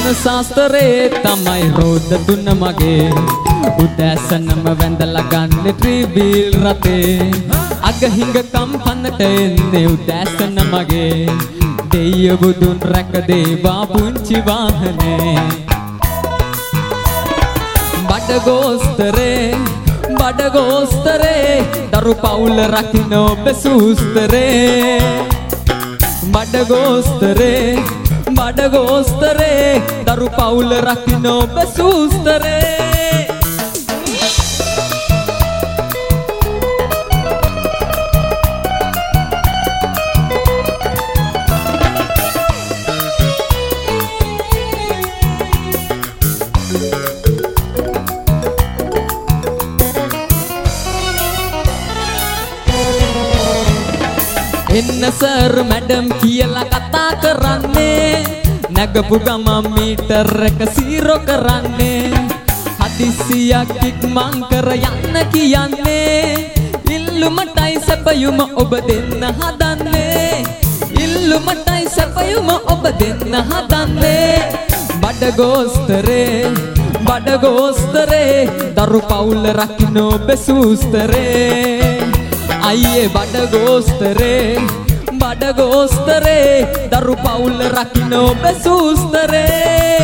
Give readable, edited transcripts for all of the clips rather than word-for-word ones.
සාස්තරේ තමයි රෝද තුන මගේ උදැසනම වැඳලා ගන්න ත්‍රිවිල් රතේ අග හිඟකම් පන්නට එන්නේ උදැසන මගේ දෙය බුදුන් රැක දේවා පුංචි වාහනේ බඩගෝස්තරේ දරු පවුල රකින්න ඔබ සූස්තරේ බඩගෝස්තරේ දරු පවුල රකින්න ඔබ සූස්තරේ එන්න සර් මැඩම් කියලා කතා කරන්නේ නැගපු ගමන් මීටර් එක සීරෝ කරන්නේ හදිසියක් ඉක්මන් කර යන්න කියන්නේ ඉල්ලුමටයි සැපයුම ඔබ දෙන්න හදන්නේ බඩගෝස්තරේ දරු පවුල රකින්න ඔබ සූස්තරේ අයියේ බඩගෝස්තරේ දරු පවුල රකින්න ඔබ සූස්තරේ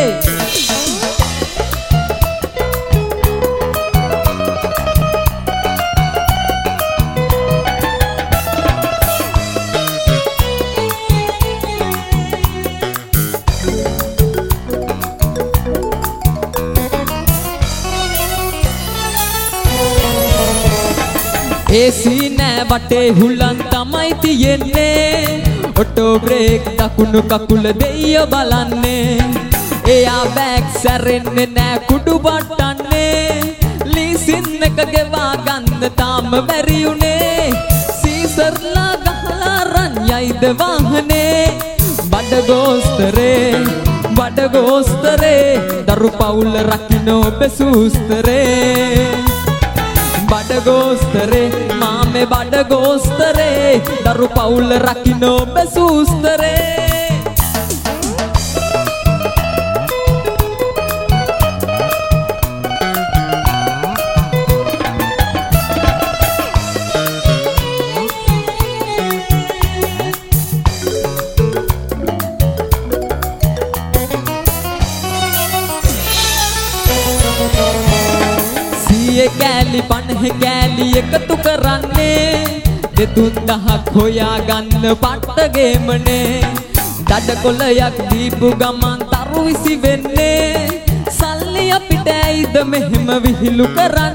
ඒසී නෑ වටේ හුලන් තමයි තියෙන්නේ ඔටෝ බ්‍රේක් දකුණු කකුල දෙයියෝ බලන්නේ එයා බෑග් සැරෙන්නේ නෑ කුඩු වට්ටන්නේ ලීසින් එක ගෙවා ගන්න තාම බැරි උනේ සීසර්ලා ගහලා රන් යයිද වාහනේ බඩගෝස්තරේ දරු පවුල රකින්න ඔබ සූස්තරේ මාමේ බඩගෝස්තරේ දරු පවුල රකින්න ඔබ සූස්තරේ කෑලි 50 කෑලි එකතු කරන්නේ 2000ක් හොයා ගන්න පට්ටගේමනේ දඩ කොලයක් දීපු ගමන් තරු විසි වෙන්නේ සල්ලි අපිට ඇයිද මෙහෙම විහිළු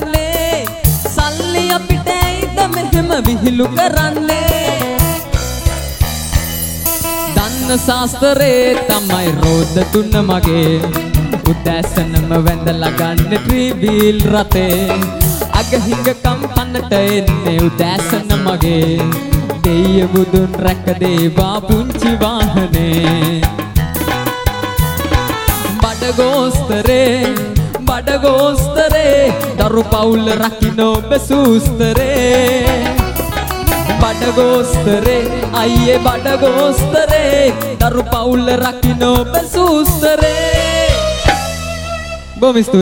කරන්නේ දන්න සාස්තරේ තමයි රෝද තුන මගේ උදැසනම වැඳලා ගන්න ත්‍රිවිල් රතේ අග හිඟකම් පන්නට එන්නේ උදැසන මගේ දෙය බුදුන් රැක දේවා පුංචි වාහනේ බඩගෝස්තරේ දරු පවුල රකින්න ඔබ සූස්තරේ අයියේ බඩගෝස්තරේ දරු පවුල රකින්න ඔබ සූස්තරේ Bom,